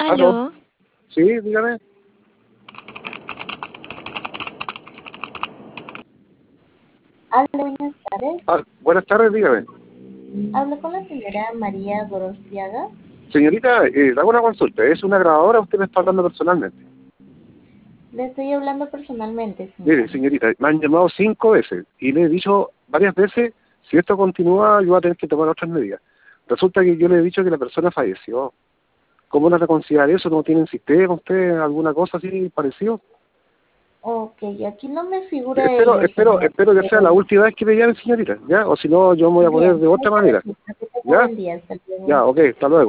Aló. Sí, dígame. Aló, buenas tardes. Buenas tardes, dígame. Hablo con la señora María Gorostiaga. Señorita, le hago una consulta. ¿Es una grabadora o usted me está hablando personalmente? Le estoy hablando personalmente, señora. Mire, señorita, me han llamado 5 veces y le he dicho varias veces, si esto continúa, yo voy a tener que tomar otras medidas. Resulta que yo le he dicho que la persona falleció. ¿Cómo no reconciliar eso? ¿No tienen sistema usted? ¿Alguna cosa así parecido? Ok, aquí no me figura ello, Espero señor. que sea la última vez que me llame, señorita, ¿ya? O si no, yo me voy a poner Bien, de otra muchas manera, gracias. Que tenga ¿ya? buen día. Hasta luego. Ya, ok, hasta luego.